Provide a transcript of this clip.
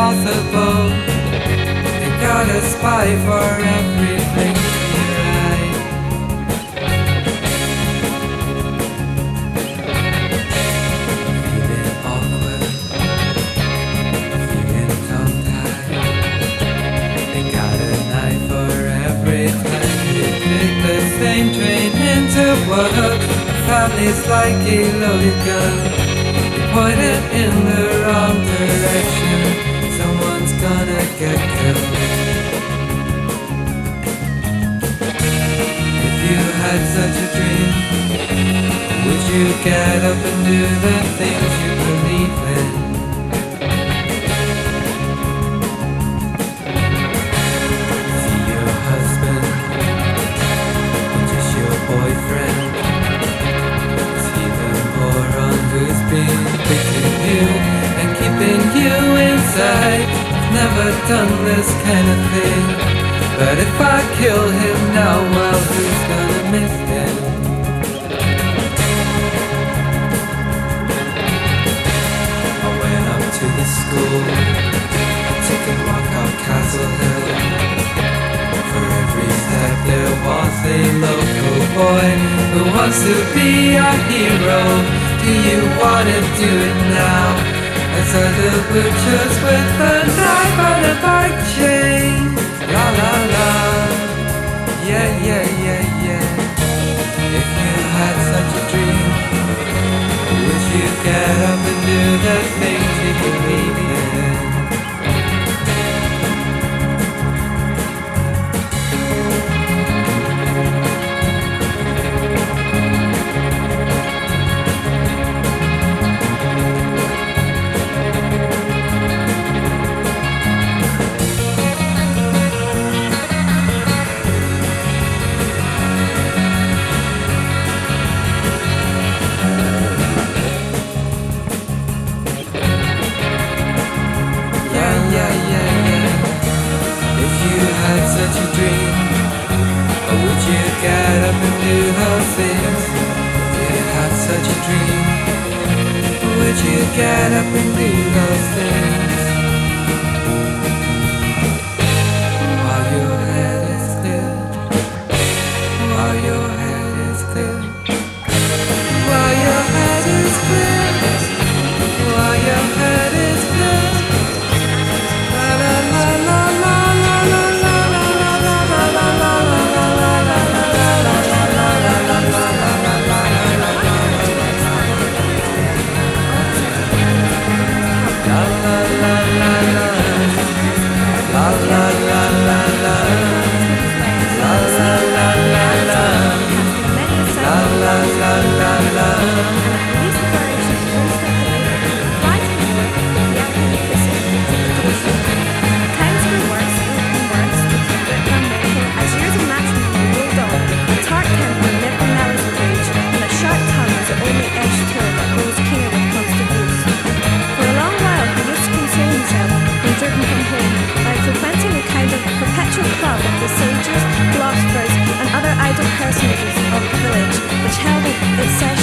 impossible. You got a spy for everything you write. Feeling awkward, feeling tongue-tied. They got a knife for every time you take the same train into work. Family's like a loaded gun. You point it in the wrong direction, someone's gonna get killed. If you had such a dream, would you get up and do the things you believe in? See your husband, or just your boyfriend? Is he the moron who's been picking you and keeping you inside? I've never done this kind of thing, but if I kill him now, well, who's gonna miss him? I went up to the school, I took a walk up Castle Hill. For every step there was a local boy who wants to be a hero. Do you wanna do it now? As other butchers with a knife and a bike chain. La la la, yeah yeah yeah yeah. If you had such a dream, would you get up and do the things you believe in? Such a dream, or would you get up and do those things? If you had such a dream, or would you get up and do those things? While your head is clear, while your head is clear, while your head is clear, while your head is clear. La la la la la la la. The sages, philosophers, and other idle personages of the village, which held its sessions